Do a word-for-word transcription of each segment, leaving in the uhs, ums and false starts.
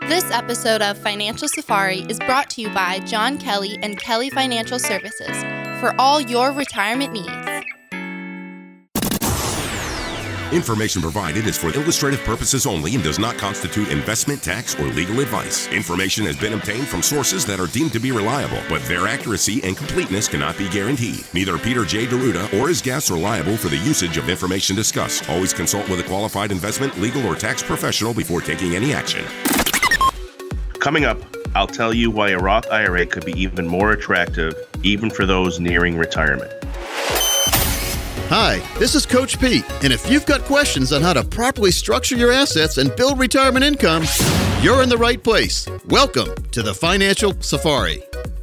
This episode of Financial Safari is brought to you by John Kelly and Kelly Financial Services for all your retirement needs. Information provided is for illustrative purposes only and does not constitute investment, tax, or legal advice. Information has been obtained from sources that are deemed to be reliable, but their accuracy and completeness cannot be guaranteed. Neither Peter J. D'Arruda or his guests are liable for the usage of information discussed. Always consult with a qualified investment, legal, or tax professional before taking any action. Coming up, I'll tell you why a Roth I R A could be even more attractive, even for those nearing retirement. Hi, this is Coach Pete, and if you've got questions on how to properly structure your assets and build retirement income, you're in the right place. Welcome to the Financial Safari.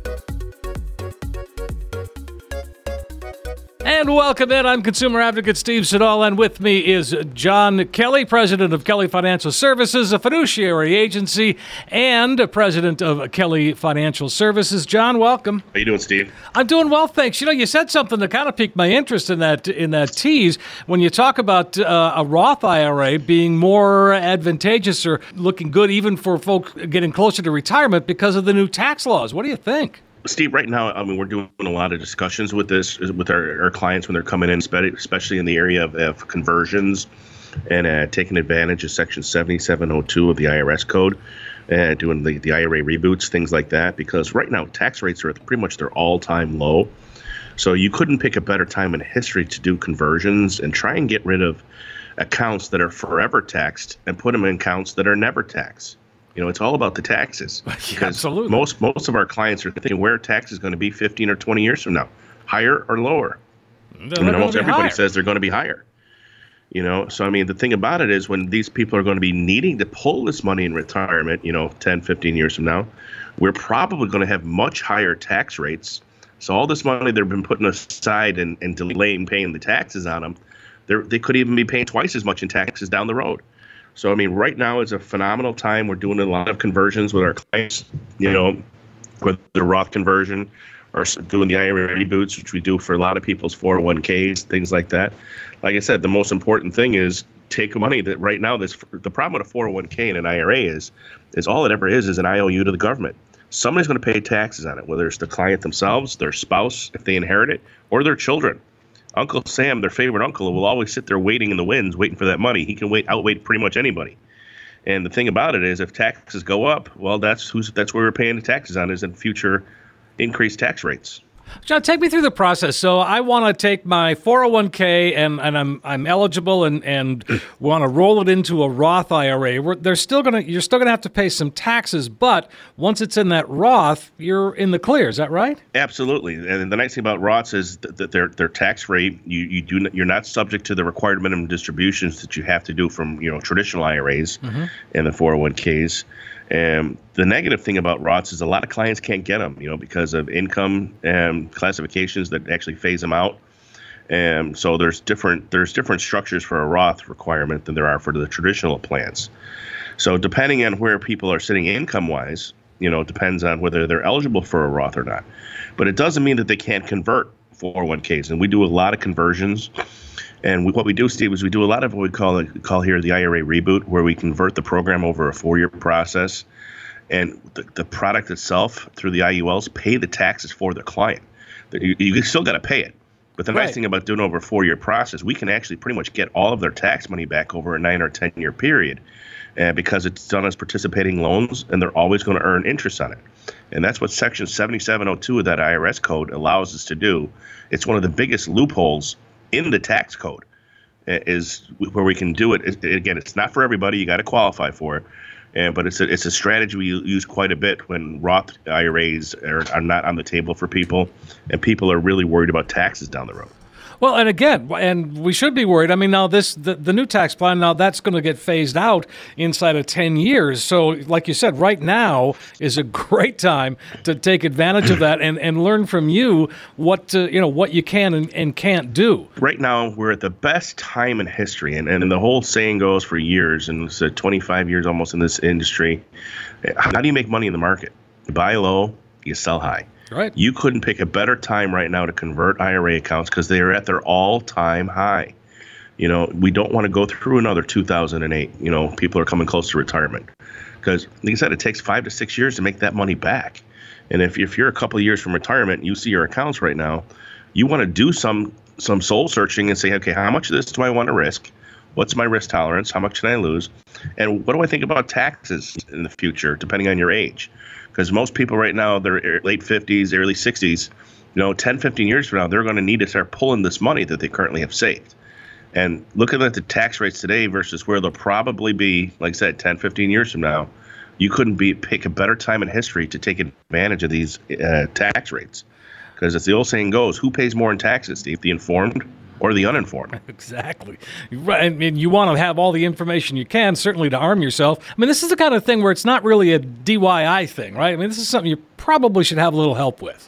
And welcome in. I'm consumer advocate Steve Siddall, and with me is John Kelly, president of Kelly Financial Services, a fiduciary agency, and president of Kelly Financial Services. John, welcome. How you doing, Steve? I'm doing well, thanks. You know, you said something that kind of piqued my interest in that in that tease when you talk about uh, a Roth I R A being more advantageous or looking good even for folks getting closer to retirement because of the new tax laws. What do you think? Steve, right now, I mean, we're doing a lot of discussions with this, with our, our clients when they're coming in, especially in the area of, of conversions and uh, taking advantage of Section seventy-seven oh two of the I R S code, and uh, doing the, the I R A reboots, things like that, because right now tax rates are at pretty much their all-time low. So you couldn't pick a better time in history to do conversions and try and get rid of accounts that are forever taxed and put them in accounts that are never taxed. You know, it's all about the taxes. Yeah, absolutely. Most most of our clients are thinking where tax is going to be fifteen or twenty years from now, higher or lower. They're I mean, almost everybody higher. says they're going to be higher. You know, so I mean, the thing about it is when these people are going to be needing to pull this money in retirement, you know, ten, fifteen years from now, we're probably going to have much higher tax rates. So all this money they've been putting aside and, and delaying paying the taxes on them, they could even be paying twice as much in taxes down the road. So, I mean, right now is a phenomenal time. We're doing a lot of conversions with our clients, you know, with the Roth conversion or doing the I R A reboots, which we do for a lot of people's four oh one k's, things like that. Like I said, the most important thing is take money that right now, this the problem with a four oh one k and an I R A is, is all it ever is is an I O U to the government. Somebody's going to pay taxes on it, whether it's the client themselves, their spouse, if they inherit it, or their children. Uncle Sam, their favorite uncle, will always sit there waiting in the wings, waiting for that money. He can wait, outwait pretty much anybody. And the thing about it is, if taxes go up, well, that's who's that's where we're paying the taxes on, is in future increased tax rates. John, take me through the process. So I want to take my four oh one k and, and I'm I'm eligible and, and want to roll it into a Roth I R A. We're, they're still gonna you're still gonna have to pay some taxes, but once it's in that Roth, you're in the clear. Is that right? Absolutely. And the nice thing about Roths is that their their tax rate, you you do you're not subject to the required minimum distributions that you have to do from you know traditional I R As mm-hmm. and the four oh one k's. And the negative thing about Roths is a lot of clients can't get them, you know, because of income and classifications that actually phase them out. And so there's different there's different structures for a Roth requirement than there are for the traditional plans. So depending on where people are sitting income-wise, you know, it depends on whether they're eligible for a Roth or not. But it doesn't mean that they can't convert four oh one k's. And we do a lot of conversions. And we, what we do, Steve, is we do a lot of what we call call here the I R A reboot, where we convert the program over a four-year process. And the, the product itself, through the I U Ls, pay the taxes for the client. You, you still got to pay it. But the right. nice thing about doing over a four-year process, we can actually pretty much get all of their tax money back over a nine or ten-year period uh, because it's done as participating loans, and they're always going to earn interest on it. And that's what Section seventy-seven oh two of that I R S code allows us to do. It's one of the biggest loopholes in the tax code, is where we can do it. Again, it's not for everybody. You got to qualify for it. And, but it's a, it's a strategy we use quite a bit when Roth I R As are, are not on the table for people, and people are really worried about taxes down the road. Well, and again, and we should be worried. I mean, now this the, the new tax plan, now that's going to get phased out inside of ten years. So like you said, right now is a great time to take advantage of that and, and learn from you what, uh, you know, what you can and, and can't do. Right now, we're at the best time in history. And, and the whole saying goes for years, and it's uh, twenty-five years almost in this industry. How do you make money in the market? You buy low, you sell high. Right. You couldn't pick a better time right now to convert I R A accounts because they are at their all-time high. You know, we don't want to go through another two thousand eight. You know, people are coming close to retirement because, like I said, it takes five to six years to make that money back. And if, if you're a couple of years from retirement, you see your accounts right now, you want to do some some soul searching and say, okay, how much of this do I want to risk? What's my risk tolerance? How much can I lose? And what do I think about taxes in the future, depending on your age? Because most people right now, they're late fifties, early sixties. You know, ten, fifteen years from now, they're going to need to start pulling this money that they currently have saved. And looking at the tax rates today versus where they'll probably be, like I said, ten, fifteen years from now, you couldn't be pick a better time in history to take advantage of these uh, tax rates. Because as the old saying goes, who pays more in taxes, Steve, the informed or the uninformed? Exactly. Right. I mean, you want to have all the information you can, certainly to arm yourself. I mean, this is the kind of thing where it's not really a D I Y thing, right? I mean, this is something you probably should have a little help with.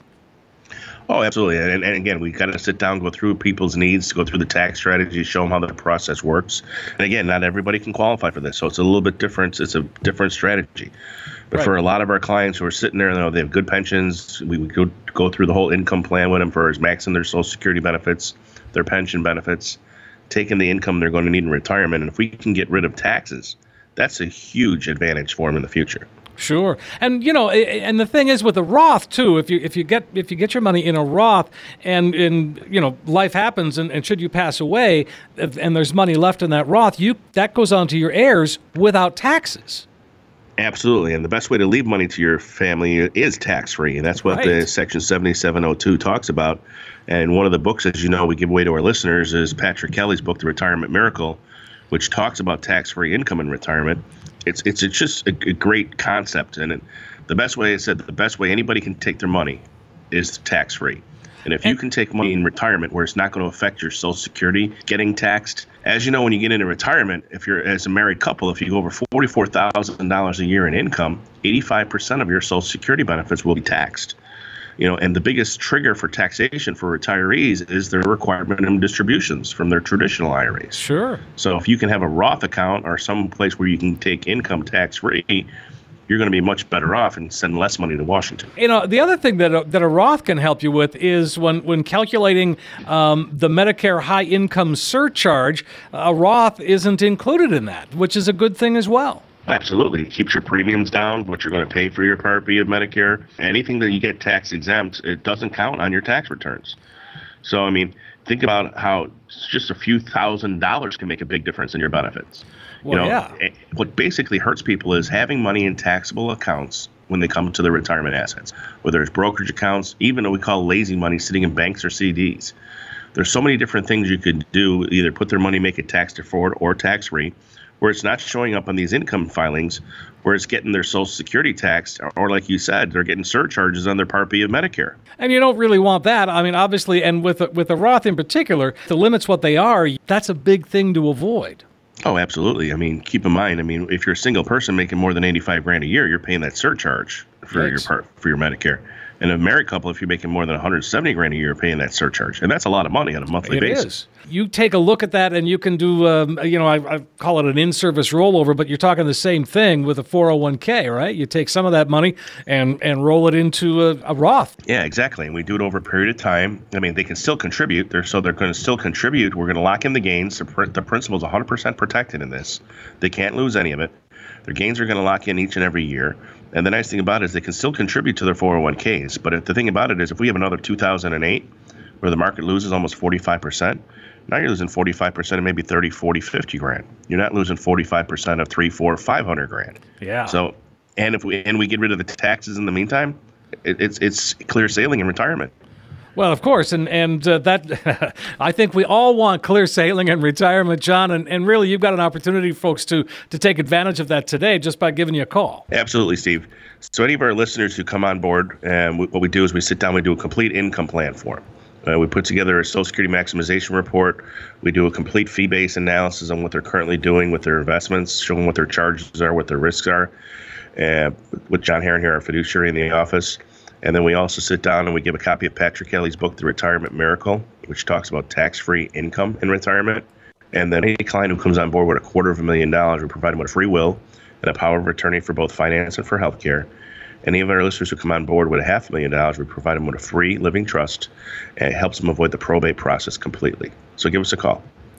Oh, absolutely. And, and again, we got to sit down, go through people's needs, go through the tax strategy, show them how the process works. And again, not everybody can qualify for this. So it's a little bit different. It's a different strategy. But right. For a lot of our clients who are sitting there, you know, they have good pensions. We would go, go through the whole income plan with them for maxing their Social Security benefits, their pension benefits, taking the income they're going to need in retirement. And if we can get rid of taxes, that's a huge advantage for them in the future. Sure. And, you know, and the thing is with a Roth, too, if you if you get if you get your money in a Roth and, and you know, life happens and, and should you pass away and there's money left in that Roth, you that goes on to your heirs without taxes. Absolutely. And the best way to leave money to your family is tax-free. And that's what right. the Section seventy-seven oh two talks about. And one of the books, as you know, we give away to our listeners is Patrick Kelly's book, The Retirement Miracle, which talks about tax-free income in retirement. It's it's, it's just a, a great concept. And it, the best way, I said, the best way anybody can take their money is tax-free. And if you can take money in retirement where it's not going to affect your Social Security getting taxed, as you know, when you get into retirement, if you're as a married couple, if you go over forty-four thousand dollars a year in income, eighty-five percent of your Social Security benefits will be taxed. You know, and the biggest trigger for taxation for retirees is their required minimum distributions from their traditional I R As. Sure. So if you can have a Roth account or some place where you can take income tax-free, you're going to be much better off and send less money to Washington. You know, the other thing that a, that a Roth can help you with is when, when calculating um, the Medicare high income surcharge, a Roth isn't included in that, which is a good thing as well. Absolutely. It keeps your premiums down, what you're going to pay for your Part B of Medicare. Anything that you get tax exempt, it doesn't count on your tax returns. So, I mean, think about how just a few thousand dollars can make a big difference in your benefits. Well, you know, yeah. What basically hurts people is having money in taxable accounts when they come to their retirement assets, whether it's brokerage accounts, even what we call lazy money sitting in banks or C Ds. There's so many different things you could do, either put their money, make it tax deferred or tax free, where it's not showing up on these income filings, where it's getting their Social Security taxed, or, or like you said, they're getting surcharges on their Part B of Medicare. And you don't really want that. I mean, obviously, and with a, with a Roth in particular, the limits what they are, that's a big thing to avoid. Oh, absolutely. I mean, keep in mind, I mean, if you're a single person making more than eighty-five grand a year, you're paying that surcharge for Thanks. your part for your Medicare. And a married couple, if you're making more than one hundred seventy grand a year, you're paying that surcharge. And that's a lot of money on a monthly it basis. It is. You take a look at that and you can do, um, you know, I, I call it an in-service rollover, but you're talking the same thing with a four oh one k, right? You take some of that money and, and roll it into a, a Roth. Yeah, exactly. And we do it over a period of time. I mean, they can still contribute. They're, so they're going to still contribute. We're going to lock in the gains. The, pr- the principal is one hundred percent protected in this. They can't lose any of it. Their gains are going to lock in each and every year. And the nice thing about it is they can still contribute to their four oh one k's. But if, the thing about it is if we have another two thousand eight where the market loses almost forty-five percent, now you're losing forty-five percent of maybe thirty, forty, fifty grand. You're not losing forty-five percent of three, four, five hundred grand. Yeah. So, and if we and we get rid of the taxes in the meantime, it, it's it's clear sailing in retirement. Well, of course, and and uh, that I think we all want clear sailing in retirement, John, and, and really you've got an opportunity, folks, to to take advantage of that today just by giving you a call. Absolutely, Steve. So any of our listeners who come on board, um, we, what we do is we sit down, we do a complete income plan for them. Uh, we put together a Social Security maximization report. We do a complete fee-based analysis on what they're currently doing with their investments, showing what their charges are, what their risks are, uh, with John Herron here, our fiduciary in the office. And then we also sit down and we give a copy of Patrick Kelly's book, The Retirement Miracle, which talks about tax-free income in retirement. And then any client who comes on board with a quarter of a million dollars, we provide them with a free will and a power of attorney for both finance and for healthcare. Any of our listeners who come on board with a half a million dollars, we provide them with a free living trust, and it helps them avoid the probate process completely. So give us a call.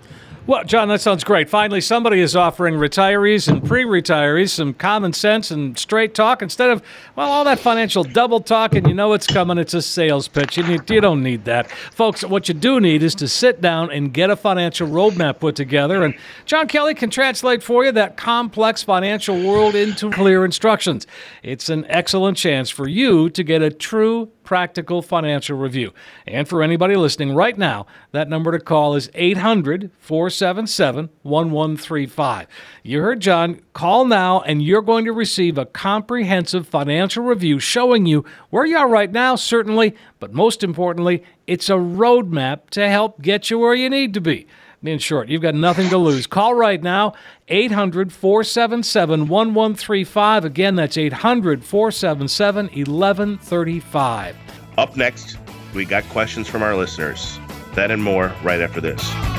Well, John, that sounds great. Finally, somebody is offering retirees and pre-retirees some common sense and straight talk instead of, well, all that financial double talk, and you know it's coming. It's a sales pitch. You, need, you don't need that. Folks, what you do need is to sit down and get a financial roadmap put together, and John Kelly can translate for you that complex financial world into clear instructions. It's an excellent chance for you to get a true practical financial review. And for anybody listening right now, that number to call is eight hundred, four seven seven, one one three five. You heard John. Call now and you're going to receive a comprehensive financial review showing you where you are right now, certainly, but most importantly, it's a roadmap to help get you where you need to be. In short, you've got nothing to lose. Call right now, eight hundred, four seven seven, one one three five. Again, that's eight hundred, four seven seven, one one three five. Up next, we got questions from our listeners. That and more right after this.